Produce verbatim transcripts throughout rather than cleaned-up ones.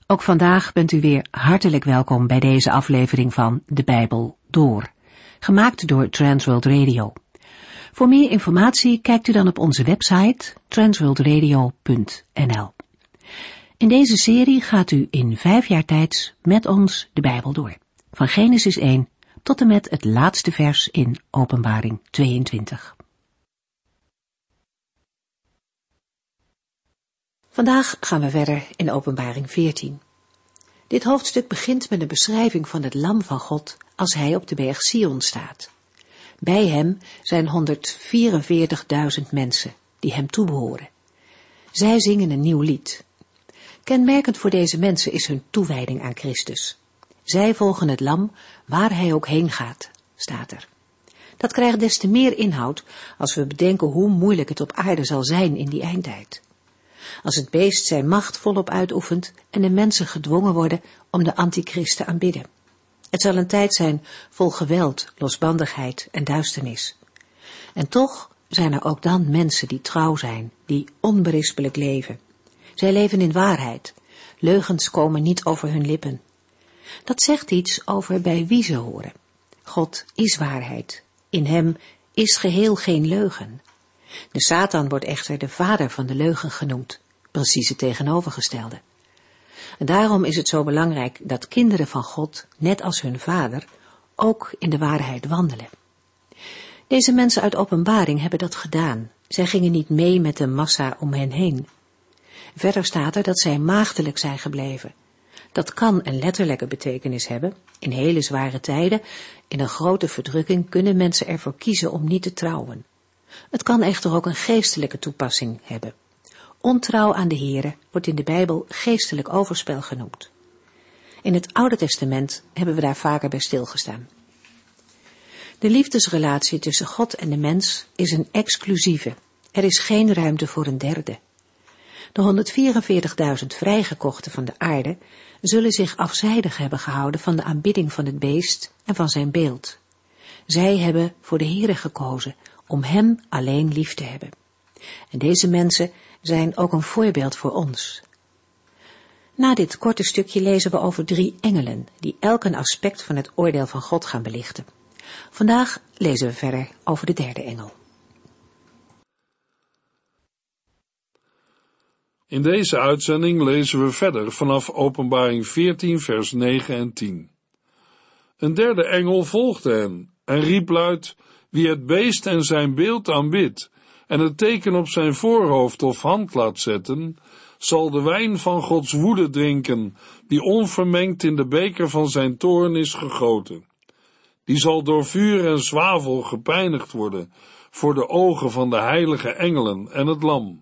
Ook vandaag bent u weer hartelijk welkom bij deze aflevering van De Bijbel Door, gemaakt door Transworld Radio. Voor meer informatie kijkt u dan op onze website transworld radio punt n l. In deze serie gaat u in vijf jaar tijd met ons de Bijbel door, van Genesis één tot en met het laatste vers in Openbaring tweeëntwintig. Vandaag gaan we verder in Openbaring veertien. Dit hoofdstuk begint met een beschrijving van het lam van God als hij op de berg Sion staat. Bij hem zijn honderdvierenveertigduizend mensen die hem toebehoren. Zij zingen een nieuw lied. Kenmerkend voor deze mensen is hun toewijding aan Christus. Zij volgen het lam waar hij ook heen gaat, staat er. Dat krijgt des te meer inhoud als we bedenken hoe moeilijk het op aarde zal zijn in die eindtijd. Als het beest zijn macht volop uitoefent en de mensen gedwongen worden om de antichrist te aanbidden. Het zal een tijd zijn vol geweld, losbandigheid en duisternis. En toch zijn er ook dan mensen die trouw zijn, die onberispelijk leven. Zij leven in waarheid. Leugens komen niet over hun lippen. Dat zegt iets over bij wie ze horen. God is waarheid. In hem is geheel geen leugen. De Satan wordt echter de vader van de leugen genoemd, precies het tegenovergestelde. En daarom is het zo belangrijk dat kinderen van God, net als hun vader, ook in de waarheid wandelen. Deze mensen uit Openbaring hebben dat gedaan. Zij gingen niet mee met de massa om hen heen. Verder staat er dat zij maagdelijk zijn gebleven. Dat kan een letterlijke betekenis hebben. In hele zware tijden, in een grote verdrukking, kunnen mensen ervoor kiezen om niet te trouwen. Het kan echter ook een geestelijke toepassing hebben. Ontrouw aan de Here wordt in de Bijbel geestelijk overspel genoemd. In het Oude Testament hebben we daar vaker bij stilgestaan. De liefdesrelatie tussen God en de mens is een exclusieve. Er is geen ruimte voor een derde. De honderdvierenveertigduizend vrijgekochten van de aarde zullen zich afzijdig hebben gehouden van de aanbidding van het beest en van zijn beeld. Zij hebben voor de Here gekozen om hem alleen lief te hebben. En deze mensen zijn ook een voorbeeld voor ons. Na dit korte stukje lezen we over drie engelen, die elk een aspect van het oordeel van God gaan belichten. Vandaag lezen we verder over de derde engel. In deze uitzending lezen we verder vanaf Openbaring veertien vers negen en tien. Een derde engel volgde hen en riep luid: wie het beest en zijn beeld aanbidt en het teken op zijn voorhoofd of hand laat zetten, zal de wijn van Gods woede drinken, die onvermengd in de beker van zijn toorn is gegoten. Die zal door vuur en zwavel gepijnigd worden voor de ogen van de heilige engelen en het lam.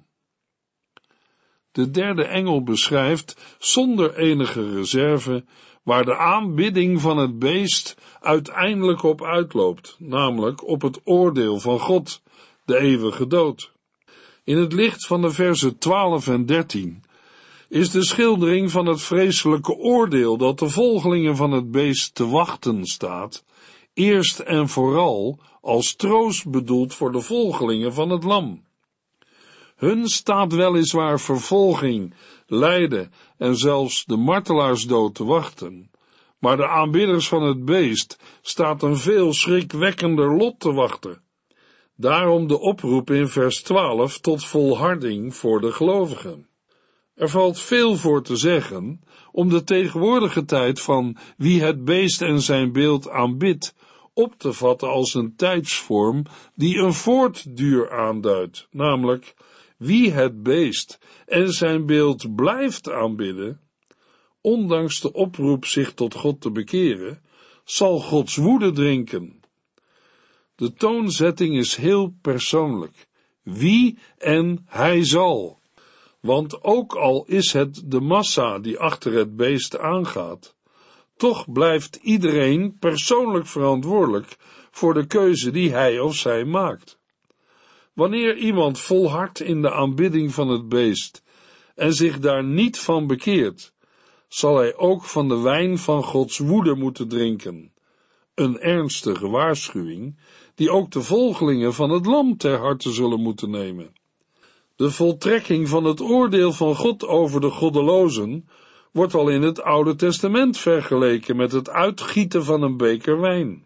De derde engel beschrijft, zonder enige reserve, waar de aanbidding van het beest uiteindelijk op uitloopt, namelijk op het oordeel van God, de eeuwige dood. In het licht van de verzen twaalf en dertien is de schildering van het vreselijke oordeel dat de volgelingen van het beest te wachten staat, eerst en vooral als troost bedoeld voor de volgelingen van het lam. Hun staat weliswaar vervolging, lijden en zelfs de martelaarsdood te wachten, maar de aanbidders van het beest staat een veel schrikwekkender lot te wachten. Daarom de oproep in vers twaalf tot volharding voor de gelovigen. Er valt veel voor te zeggen om de tegenwoordige tijd van wie het beest en zijn beeld aanbidt op te vatten als een tijdsvorm die een voortduur aanduidt, namelijk wie het beest en zijn beeld blijft aanbidden, ondanks de oproep zich tot God te bekeren, zal Gods woede drinken. De toonzetting is heel persoonlijk. Wie en hij zal. Want ook al is het de massa die achter het beest aangaat, toch blijft iedereen persoonlijk verantwoordelijk voor de keuze die hij of zij maakt. Wanneer iemand volhardt in de aanbidding van het beest en zich daar niet van bekeert, zal hij ook van de wijn van Gods woede moeten drinken. Een ernstige waarschuwing, die ook de volgelingen van het lam ter harte zullen moeten nemen. De voltrekking van het oordeel van God over de goddelozen wordt al in het Oude Testament vergeleken met het uitgieten van een beker wijn.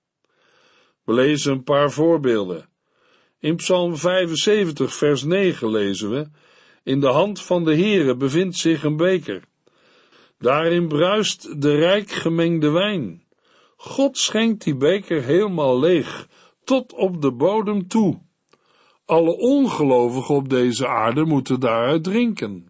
We lezen een paar voorbeelden. In Psalm vijfenzeventig vers negen lezen we: in de hand van de Heere bevindt zich een beker. Daarin bruist de rijk gemengde wijn. God schenkt die beker helemaal leeg, tot op de bodem toe. Alle ongelovigen op deze aarde moeten daaruit drinken.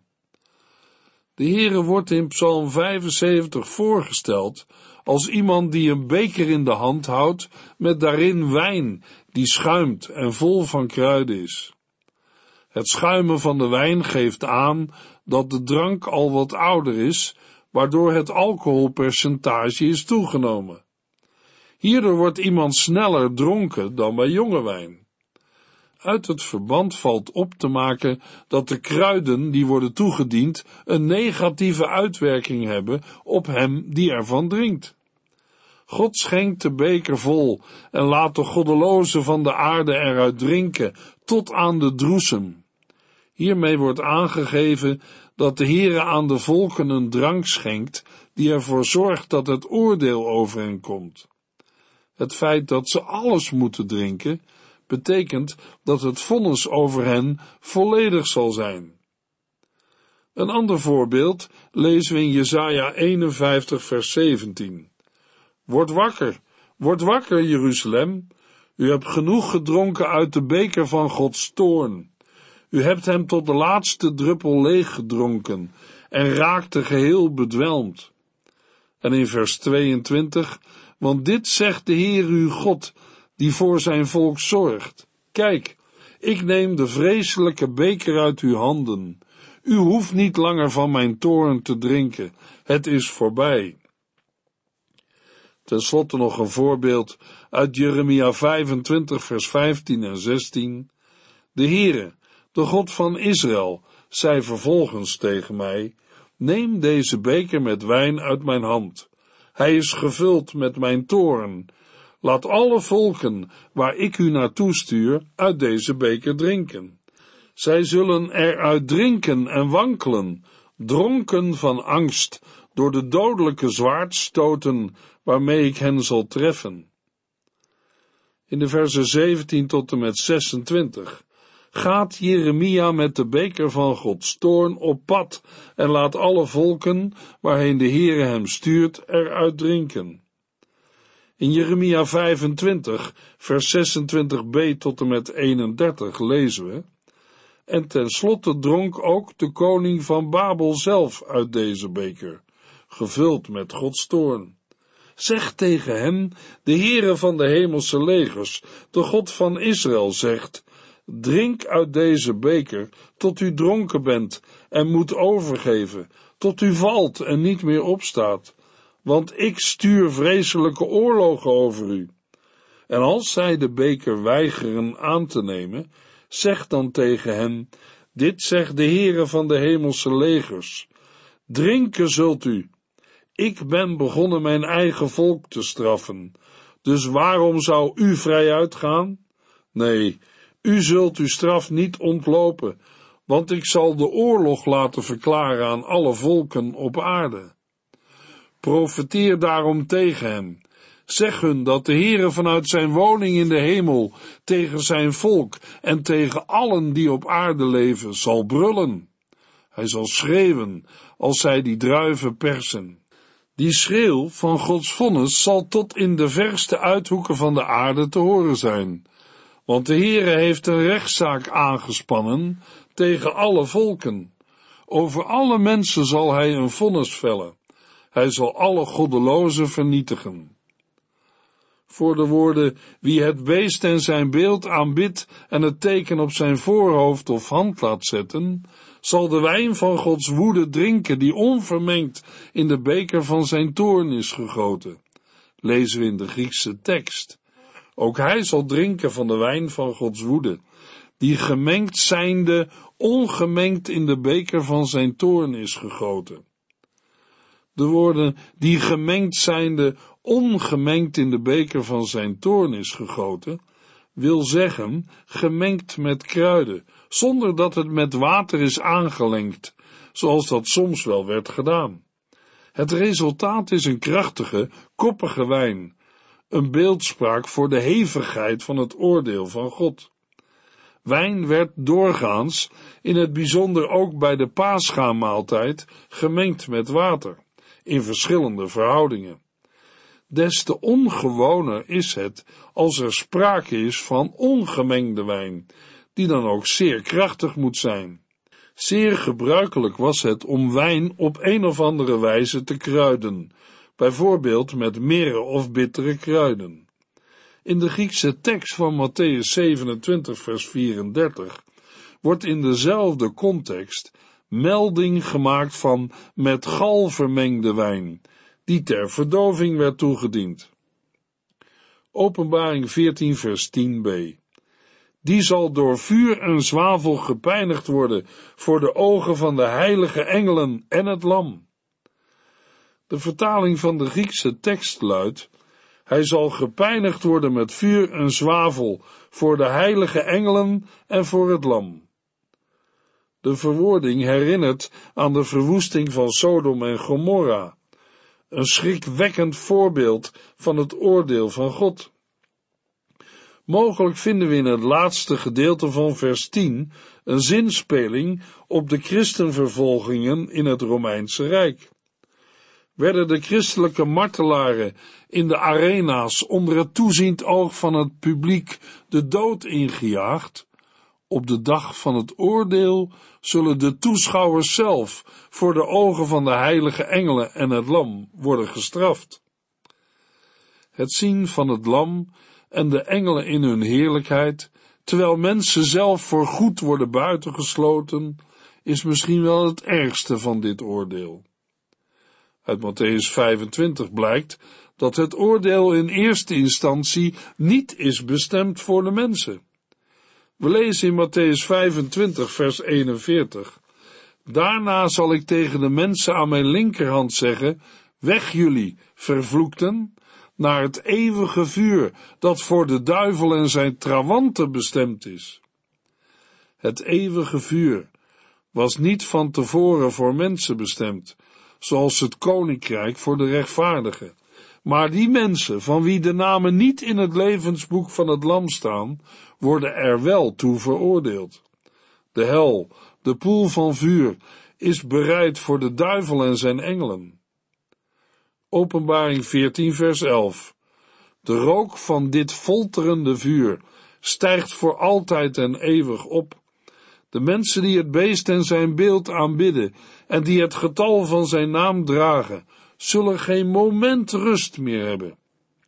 De Heere wordt in Psalm vijfenzeventig voorgesteld als iemand die een beker in de hand houdt met daarin wijn die schuimt en vol van kruiden is. Het schuimen van de wijn geeft aan dat de drank al wat ouder is, waardoor het alcoholpercentage is toegenomen. Hierdoor wordt iemand sneller dronken dan bij jonge wijn. Uit het verband valt op te maken dat de kruiden die worden toegediend een negatieve uitwerking hebben op hem die ervan drinkt. God schenkt de beker vol en laat de goddelozen van de aarde eruit drinken tot aan de droesem. Hiermee wordt aangegeven dat de Heere aan de volken een drank schenkt die ervoor zorgt dat het oordeel over hen komt. Het feit dat ze alles moeten drinken, betekent dat het vonnis over hen volledig zal zijn. Een ander voorbeeld lezen we in Jesaja eenenvijftig vers zeventien. Word wakker, word wakker, Jeruzalem. U hebt genoeg gedronken uit de beker van Gods toorn. U hebt hem tot de laatste druppel leeg gedronken en raakte geheel bedwelmd. En in vers tweeëntwintig, want dit zegt de Heer uw God, die voor zijn volk zorgt. Kijk, ik neem de vreselijke beker uit uw handen. U hoeft niet langer van mijn toorn te drinken. Het is voorbij. Ten slotte nog een voorbeeld uit Jeremia vijfentwintig vers vijftien en zestien. De Heere, de God van Israël, zei vervolgens tegen mij: neem deze beker met wijn uit mijn hand. Hij is gevuld met mijn toorn. Laat alle volken, waar ik u naartoe stuur, uit deze beker drinken. Zij zullen eruit drinken en wankelen, dronken van angst, door de dodelijke zwaardstoten waarmee ik hen zal treffen. In de versen zeventien tot en met zesentwintig gaat Jeremia met de beker van Gods toorn op pad en laat alle volken, waarheen de Heere hem stuurt, eruit drinken. In Jeremia vijfentwintig, vers zesentwintig b tot en met eenendertig lezen we: en tenslotte dronk ook de koning van Babel zelf uit deze beker, gevuld met Gods toorn. Zeg tegen hem: de Heere van de hemelse legers, de God van Israël, zegt: drink uit deze beker, tot u dronken bent en moet overgeven, tot u valt en niet meer opstaat, want ik stuur vreselijke oorlogen over u. En als zij de beker weigeren aan te nemen, zeg dan tegen hen: dit zegt de Heere van de hemelse legers: drinken zult u. Ik ben begonnen mijn eigen volk te straffen, dus waarom zou u vrij uitgaan? Nee, u zult uw straf niet ontlopen, want ik zal de oorlog laten verklaren aan alle volken op aarde. Profeteer daarom tegen hen. Zeg hun dat de Heere vanuit zijn woning in de hemel tegen zijn volk en tegen allen die op aarde leven zal brullen. Hij zal schreeuwen als zij die druiven persen. Die schreeuw van Gods vonnis zal tot in de verste uithoeken van de aarde te horen zijn. Want de Heere heeft een rechtszaak aangespannen tegen alle volken. Over alle mensen zal hij een vonnis vellen. Hij zal alle goddelozen vernietigen. Voor de woorden: wie het beest en zijn beeld aanbidt en het teken op zijn voorhoofd of hand laat zetten, zal de wijn van Gods woede drinken, die onvermengd in de beker van zijn toorn is gegoten. Lezen we in de Griekse tekst. Ook hij zal drinken van de wijn van Gods woede, die gemengd zijnde, ongemengd in de beker van zijn toorn is gegoten. De woorden, die gemengd zijnde, ongemengd in de beker van zijn toorn is gegoten, wil zeggen, gemengd met kruiden, zonder dat het met water is aangelengd, zoals dat soms wel werd gedaan. Het resultaat is een krachtige, koppige wijn, een beeldspraak voor de hevigheid van het oordeel van God. Wijn werd doorgaans, in het bijzonder ook bij de Paschamaaltijd, gemengd met water, in verschillende verhoudingen. Des te ongewoner is het als er sprake is van ongemengde wijn, die dan ook zeer krachtig moet zijn. Zeer gebruikelijk was het om wijn op een of andere wijze te kruiden, bijvoorbeeld met mirre of bittere kruiden. In de Griekse tekst van Mattheüs zevenentwintig vers vierendertig wordt in dezelfde context melding gemaakt van met gal vermengde wijn, die ter verdoving werd toegediend. Openbaring veertien vers tien b. Die zal door vuur en zwavel gepijnigd worden voor de ogen van de heilige engelen en het lam. De vertaling van de Griekse tekst luidt: hij zal gepijnigd worden met vuur en zwavel voor de heilige engelen en voor het lam. De verwoording herinnert aan de verwoesting van Sodom en Gomorra, een schrikwekkend voorbeeld van het oordeel van God. Mogelijk vinden we in het laatste gedeelte van vers tien een zinspeling op de christenvervolgingen in het Romeinse Rijk. Werden de christelijke martelaren in de arena's onder het toeziend oog van het publiek de dood ingejaagd? Op de dag van het oordeel zullen de toeschouwers zelf voor de ogen van de heilige engelen en het lam worden gestraft. Het zien van het lam en de engelen in hun heerlijkheid, terwijl mensen zelf voor goed worden buitengesloten, is misschien wel het ergste van dit oordeel. Uit Mattheüs vijfentwintig blijkt dat het oordeel in eerste instantie niet is bestemd voor de mensen. We lezen in Mattheüs vijfentwintig vers eenenveertig: daarna zal ik tegen de mensen aan mijn linkerhand zeggen: weg jullie, vervloekten, naar het eeuwige vuur, dat voor de duivel en zijn trawanten bestemd is. Het eeuwige vuur was niet van tevoren voor mensen bestemd, zoals het koninkrijk voor de rechtvaardigen, maar die mensen, van wie de namen niet in het levensboek van het lam staan, worden er wel toe veroordeeld. De hel, de poel van vuur, is bereid voor de duivel en zijn engelen. Openbaring veertien vers elf. De rook van dit folterende vuur stijgt voor altijd en eeuwig op. De mensen die het beest en zijn beeld aanbidden en die het getal van zijn naam dragen, zullen geen moment rust meer hebben.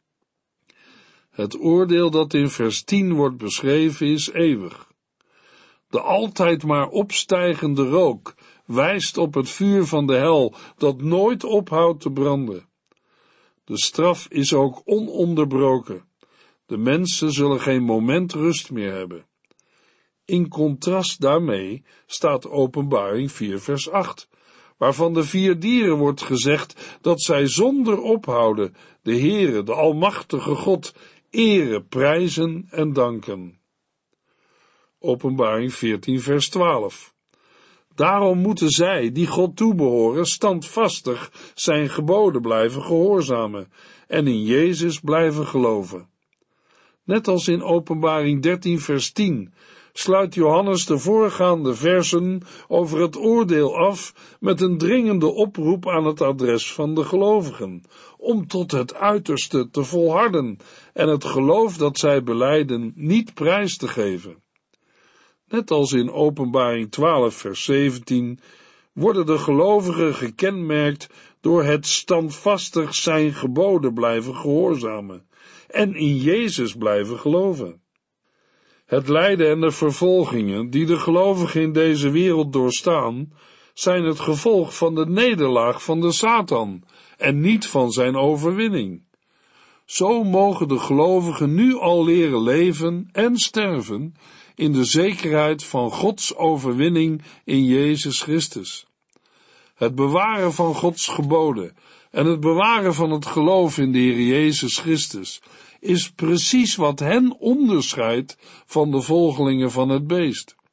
Het oordeel dat in vers tien wordt beschreven is eeuwig. De altijd maar opstijgende rook wijst op het vuur van de hel dat nooit ophoudt te branden. De straf is ook ononderbroken. De mensen zullen geen moment rust meer hebben. In contrast daarmee staat Openbaring vier vers acht, waarvan de vier dieren wordt gezegd dat zij zonder ophouden de Heere, de Almachtige God, eren, prijzen en danken. Openbaring veertien vers twaalf. Daarom moeten zij, die God toebehoren, standvastig zijn geboden blijven gehoorzamen en in Jezus blijven geloven. Net als in Openbaring dertien vers tien sluit Johannes de voorgaande versen over het oordeel af met een dringende oproep aan het adres van de gelovigen, om tot het uiterste te volharden en het geloof dat zij belijden niet prijs te geven. Net als in Openbaring twaalf vers zeventien worden de gelovigen gekenmerkt door het standvastig zijn geboden blijven gehoorzamen en in Jezus blijven geloven. Het lijden en de vervolgingen die de gelovigen in deze wereld doorstaan, zijn het gevolg van de nederlaag van de Satan en niet van zijn overwinning. Zo mogen de gelovigen nu al leren leven en sterven in de zekerheid van Gods overwinning in Jezus Christus. Het bewaren van Gods geboden en het bewaren van het geloof in de Heer Jezus Christus is precies wat hen onderscheidt van de volgelingen van het beest.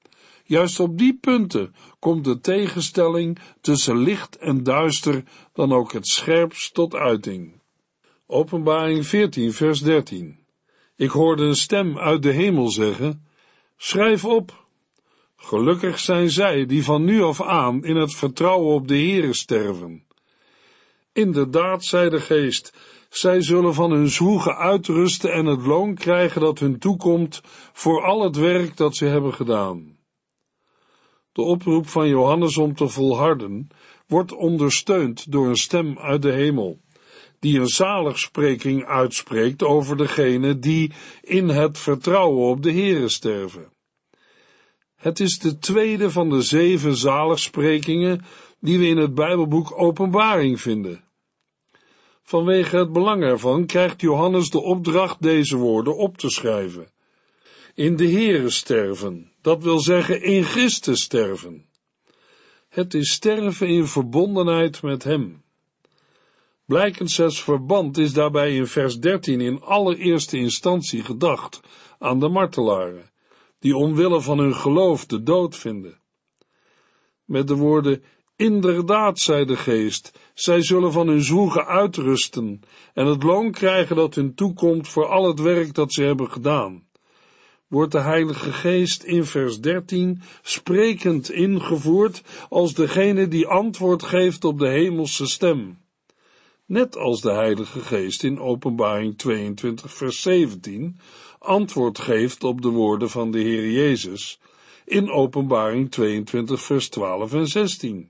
Juist op die punten komt de tegenstelling tussen licht en duister dan ook het scherpst tot uiting. Openbaring veertien vers dertien. Ik hoorde een stem uit de hemel zeggen: schrijf op. Gelukkig zijn zij die van nu af aan in het vertrouwen op de Heere sterven. Inderdaad, zei de Geest, zij zullen van hun zwoegen uitrusten en het loon krijgen dat hun toekomt voor al het werk dat ze hebben gedaan. De oproep van Johannes om te volharden wordt ondersteund door een stem uit de hemel, die een zaligspreking uitspreekt over degene die in het vertrouwen op de Heere sterven. Het is de tweede van de zeven zaligsprekingen die we in het Bijbelboek Openbaring vinden. Vanwege het belang ervan krijgt Johannes de opdracht deze woorden op te schrijven. In de Heere sterven, dat wil zeggen in Christus sterven. Het is sterven in verbondenheid met Hem. Blijkens het verband is daarbij in vers dertien in allereerste instantie gedacht aan de martelaren, die omwille van hun geloof de dood vinden. Met de woorden, inderdaad, zei de Geest, zij zullen van hun zwoegen uitrusten en het loon krijgen dat hun toekomt voor al het werk dat ze hebben gedaan, wordt de Heilige Geest in vers dertien sprekend ingevoerd als degene die antwoord geeft op de hemelse stem. Net als de Heilige Geest in Openbaring tweeëntwintig vers zeventien antwoord geeft op de woorden van de Heer Jezus in Openbaring tweeëntwintig vers twaalf en zestien.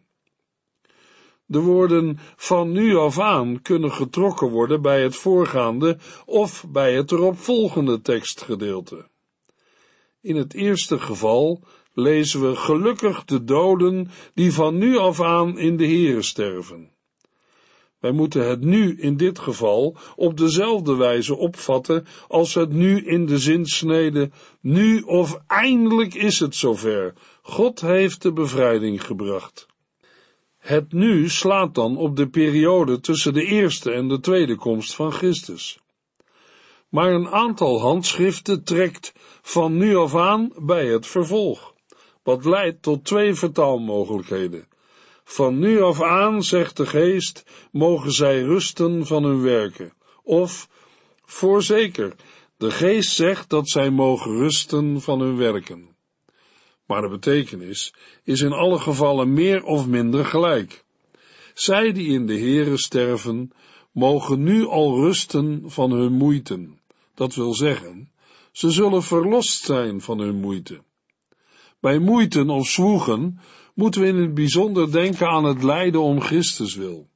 De woorden van nu af aan kunnen getrokken worden bij het voorgaande of bij het eropvolgende tekstgedeelte. In het eerste geval lezen we gelukkig de doden die van nu af aan in de Heere sterven. Wij moeten het nu in dit geval op dezelfde wijze opvatten als het nu in de zinsnede, nu of eindelijk is het zover, God heeft de bevrijding gebracht. Het nu slaat dan op de periode tussen de eerste en de tweede komst van Christus. Maar een aantal handschriften trekt van nu af aan bij het vervolg, wat leidt tot twee vertaalmogelijkheden. Van nu af aan, zegt de Geest, mogen zij rusten van hun werken. Of, voorzeker, de Geest zegt dat zij mogen rusten van hun werken. Maar de betekenis is in alle gevallen meer of minder gelijk. Zij die in de Heere sterven, mogen nu al rusten van hun moeiten. Dat wil zeggen, ze zullen verlost zijn van hun moeite. Bij moeiten of zwoegen moeten we in het bijzonder denken aan het lijden om Christus wil.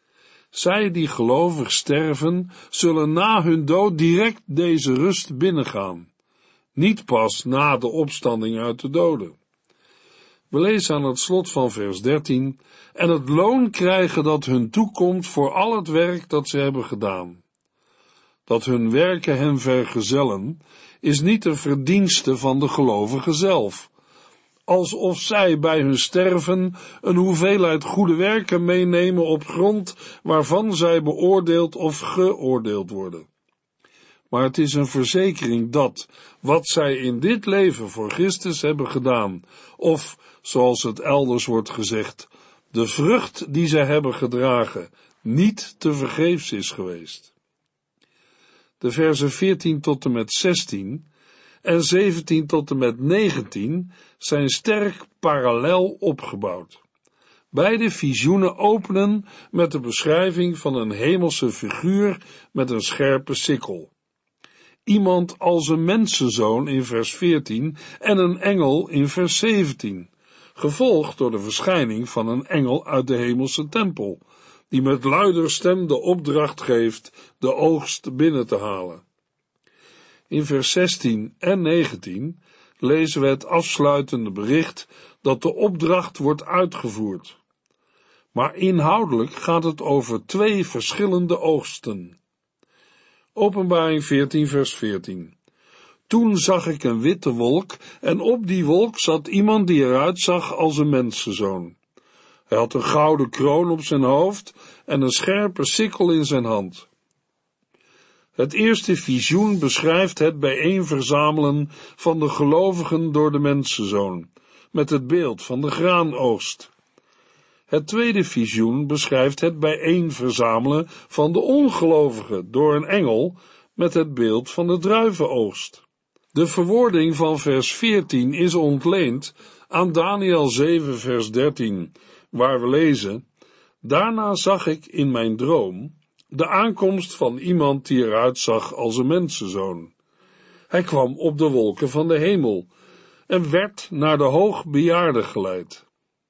Zij die gelovig sterven, zullen na hun dood direct deze rust binnengaan, niet pas na de opstanding uit de doden. We lezen aan het slot van vers dertien, en het loon krijgen dat hun toekomt voor al het werk dat ze hebben gedaan. Dat hun werken hen vergezellen, is niet een verdienste van de gelovigen zelf, alsof zij bij hun sterven een hoeveelheid goede werken meenemen op grond waarvan zij beoordeeld of geoordeeld worden. Maar het is een verzekering dat, wat zij in dit leven voor Christus hebben gedaan, of, zoals het elders wordt gezegd, de vrucht die zij hebben gedragen, niet te vergeefs is geweest. De verzen veertien tot en met zestien en zeventien tot en met negentien zijn sterk parallel opgebouwd. Beide visioenen openen met de beschrijving van een hemelse figuur met een scherpe sikkel. Iemand als een mensenzoon in vers veertien en een engel in vers zeventien, gevolgd door de verschijning van een engel uit de hemelse tempel, die met luider stem de opdracht geeft de oogst binnen te halen. In vers zestien en negentien lezen we het afsluitende bericht dat de opdracht wordt uitgevoerd. Maar inhoudelijk gaat het over twee verschillende oogsten. Openbaring veertien vers veertien. Toen zag ik een witte wolk en op die wolk zat iemand die eruit zag als een mensenzoon. Hij had een gouden kroon op zijn hoofd en een scherpe sikkel in zijn hand. Het eerste visioen beschrijft het bijeenverzamelen van de gelovigen door de mensenzoon, met het beeld van de graanoogst. Het tweede visioen beschrijft het bijeenverzamelen van de ongelovigen door een engel met het beeld van de druivenoogst. De verwoording van vers veertien is ontleend aan Daniël zeven vers dertien, waar we lezen: Daarna zag ik in mijn droom de aankomst van iemand die eruit zag als een mensenzoon. Hij kwam op de wolken van de hemel en werd naar de hoogbejaarde geleid.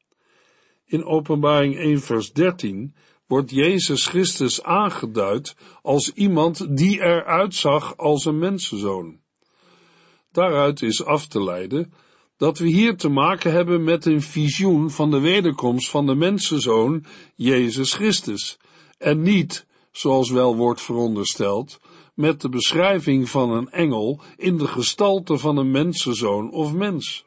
In Openbaring één vers dertien wordt Jezus Christus aangeduid als iemand die eruit zag als een mensenzoon. Daaruit is af te leiden dat we hier te maken hebben met een visioen van de wederkomst van de mensenzoon Jezus Christus, en niet, zoals wel wordt verondersteld, met de beschrijving van een engel in de gestalte van een mensenzoon of mens.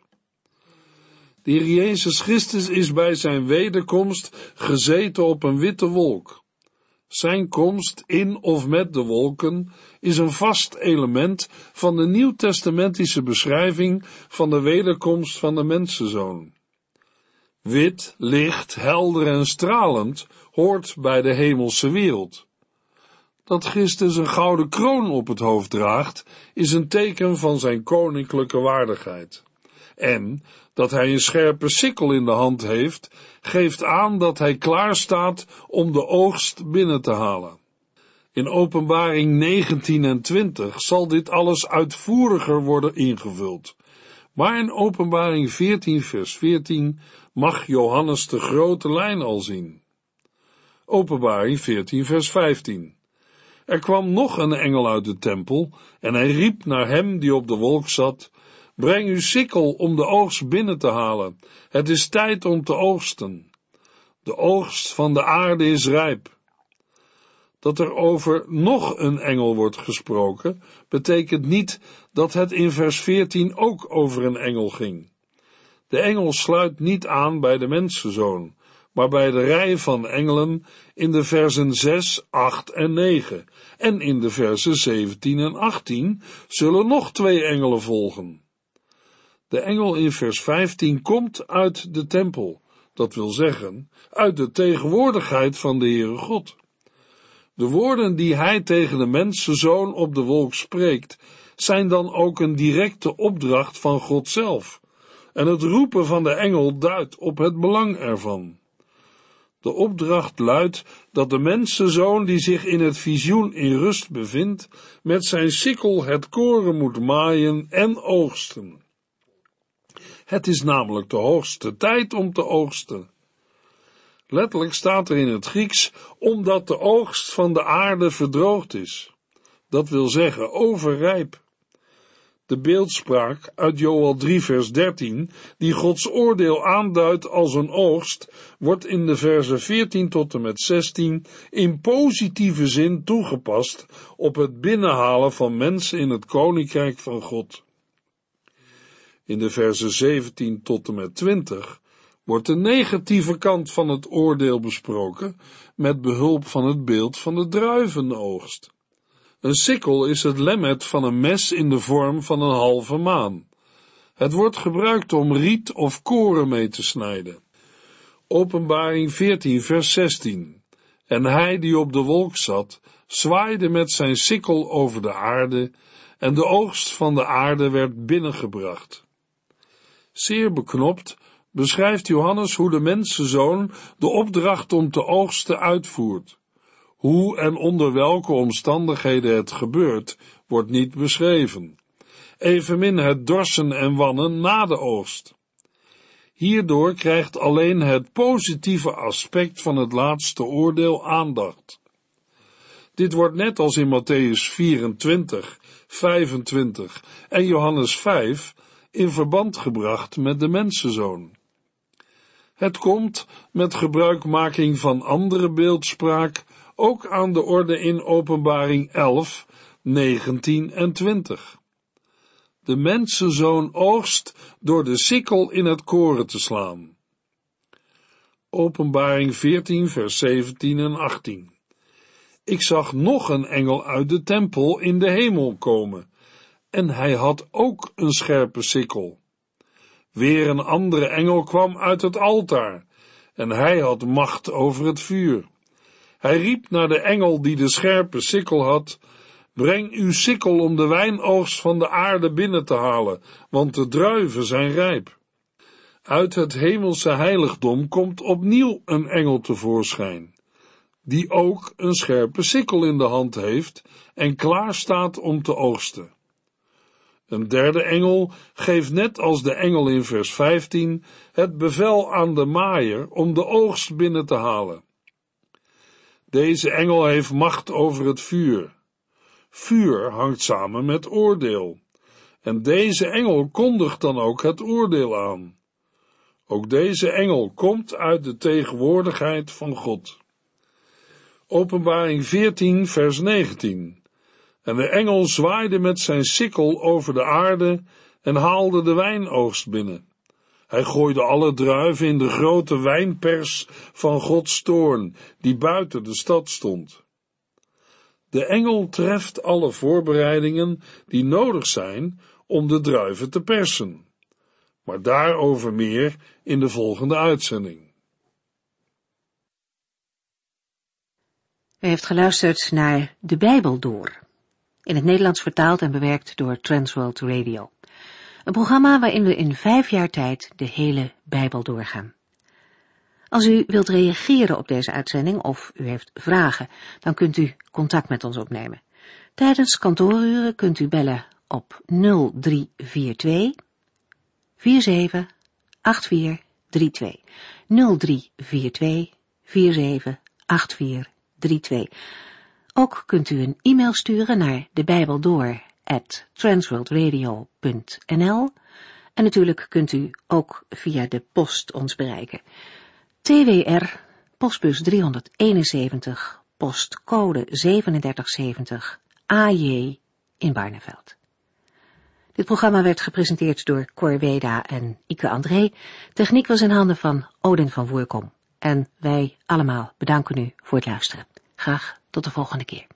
De Heer Jezus Christus is bij zijn wederkomst gezeten op een witte wolk. Zijn komst in of met de wolken is een vast element van de nieuwtestamentische beschrijving van de wederkomst van de mensenzoon. Wit, licht, helder en stralend hoort bij de hemelse wereld. Dat Christus een gouden kroon op het hoofd draagt, is een teken van zijn koninklijke waardigheid. En dat hij een scherpe sikkel in de hand heeft, geeft aan dat hij klaar staat om de oogst binnen te halen. In Openbaring negentien en twintig zal dit alles uitvoeriger worden ingevuld. Maar in Openbaring veertien vers veertien mag Johannes de grote lijn al zien. Openbaring veertien vers vijftien. Er kwam nog een engel uit de tempel, en hij riep naar hem die op de wolk zat: Breng uw sikkel om de oogst binnen te halen. Het is tijd om te oogsten. De oogst van de aarde is rijp. Dat er over nog een engel wordt gesproken, betekent niet dat het in vers veertien ook over een engel ging. De engel sluit niet aan bij de mensenzoon, maar bij de rij van engelen in de versen zes, acht en negen. En in de versen zeventien en achttien zullen nog twee engelen volgen. De engel in vers vijftien komt uit de tempel, dat wil zeggen, uit de tegenwoordigheid van de Heere God. De woorden die hij tegen de mensenzoon op de wolk spreekt, zijn dan ook een directe opdracht van God zelf, en het roepen van de engel duidt op het belang ervan. De opdracht luidt dat de mensenzoon die zich in het visioen in rust bevindt, met zijn sikkel het koren moet maaien en oogsten. Het is namelijk de hoogste tijd om te oogsten. Letterlijk staat er in het Grieks, omdat de oogst van de aarde verdroogd is. Dat wil zeggen, overrijp. De beeldspraak uit Joël drie vers dertien, die Gods oordeel aanduidt als een oogst, wordt in de versen veertien tot en met zestien in positieve zin toegepast op het binnenhalen van mensen in het koninkrijk van God. In de versen zeventien tot en met twintig wordt de negatieve kant van het oordeel besproken met behulp van het beeld van de druivenoogst. Een sikkel is het lemmet van een mes in de vorm van een halve maan. Het wordt gebruikt om riet of koren mee te snijden. Openbaring veertien vers zestien. En hij die op de wolk zat, zwaaide met zijn sikkel over de aarde, en de oogst van de aarde werd binnengebracht. Zeer beknopt beschrijft Johannes hoe de mensenzoon de opdracht om te oogsten uitvoert. Hoe en onder welke omstandigheden het gebeurt, wordt niet beschreven. Evenmin het dorsen en wannen na de oogst. Hierdoor krijgt alleen het positieve aspect van het laatste oordeel aandacht. Dit wordt net als in Mattheüs vierentwintig, vijfentwintig en Johannes vijf in verband gebracht met de mensenzoon. Het komt met gebruikmaking van andere beeldspraak ook aan de orde in Openbaring elf, negentien en twintig. De mensenzoon oogst door de sikkel in het koren te slaan. Openbaring veertien vers zeventien en achttien. Ik zag nog een engel uit de tempel in de hemel komen, en hij had ook een scherpe sikkel. Weer een andere engel kwam uit het altaar, en hij had macht over het vuur. Hij riep naar de engel die de scherpe sikkel had: breng uw sikkel om de wijnoogst van de aarde binnen te halen, want de druiven zijn rijp. Uit het hemelse heiligdom komt opnieuw een engel tevoorschijn, die ook een scherpe sikkel in de hand heeft en klaar staat om te oogsten. Een derde engel geeft net als de engel in vers vijftien het bevel aan de maaier om de oogst binnen te halen. Deze engel heeft macht over het vuur. Vuur hangt samen met oordeel. En deze engel kondigt dan ook het oordeel aan. Ook deze engel komt uit de tegenwoordigheid van God. Openbaring veertien, vers negentien. En de engel zwaaide met zijn sikkel over de aarde en haalde de wijnoogst binnen. Hij gooide alle druiven in de grote wijnpers van Gods toorn, die buiten de stad stond. De engel treft alle voorbereidingen die nodig zijn om de druiven te persen. Maar daarover meer in de volgende uitzending. U heeft geluisterd naar De Bijbel Door, in het Nederlands vertaald en bewerkt door Transworld Radio. Een programma waarin we in vijf jaar tijd de hele Bijbel doorgaan. Als u wilt reageren op deze uitzending of u heeft vragen, dan kunt u contact met ons opnemen. Tijdens kantooruren kunt u bellen op nul drie vier twee, vier zeven acht vier drie twee. nul drie vier twee, vier zeven acht vier drie twee. Ook kunt u een e-mail sturen naar debijbeldoor at transworldradio punt n l en natuurlijk kunt u ook via de post ons bereiken. T W R, postbus driehonderdeenenzeventig, postcode zevenendertig zeventig, A J in Barneveld. Dit programma werd gepresenteerd door Cor Weda en Ike André. Techniek was in handen van Odin van Woerkom. En wij allemaal bedanken u voor het luisteren. Graag tot de volgende keer.